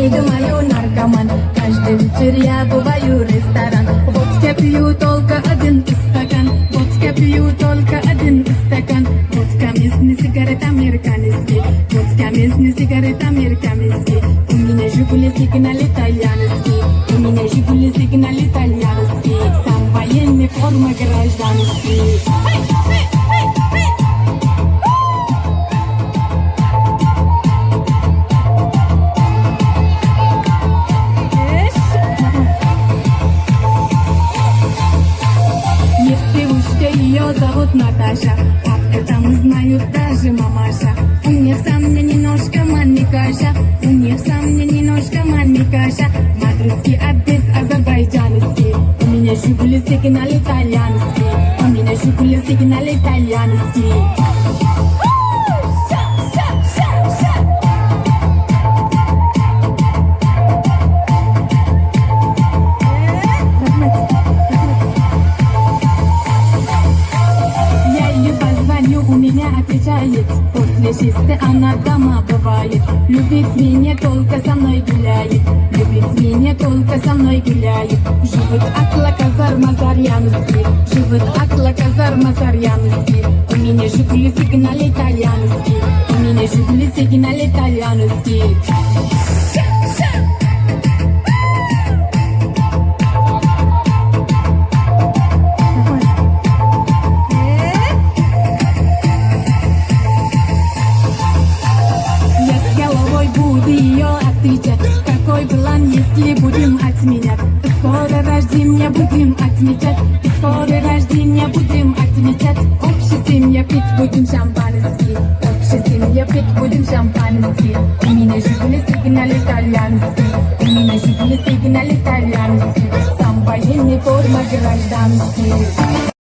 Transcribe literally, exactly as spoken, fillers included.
думаю, наркоман. Каждый вечер я бываю ресторан. Водка пью только один стакан. Водка пью только один стакан. Водка местный, сигарет американский. Водка местный, сигарет американский. У меня Жигули сигнал итальянский. У меня Жигули сигнал итальянский. Сам военный, форма гражданский. Ее зовут Наташа, как это мы знают даже мамаша. У них сам мне немножко манникаша, у них сам мне немножко манникаша. Мадридский обед азербайджанский. У меня Жигули сигнал итальянский. У меня Жигули сигнал итальянский. У меня отвечает, после шести она дома бывает. Любит меня, только со мной гуляет. Любит меня, только со мной гуляет. Живет Акла Казар Мазарьянский. Живет Акла Казар Мазарьянский. У меня Жигули сигнал итальянский. У меня Жигули сигнал итальянский. Какой план, если будем отменять? Скоро рождения будем отмечать. Скоро рождения будем отмечать. Общая семья, пить будем шампанский. Общая семья, пить будем шампанский. У меня Жигули сигнал итальянский. У меня Жигули сигнал итальянский. Сам военный, форма гражданский.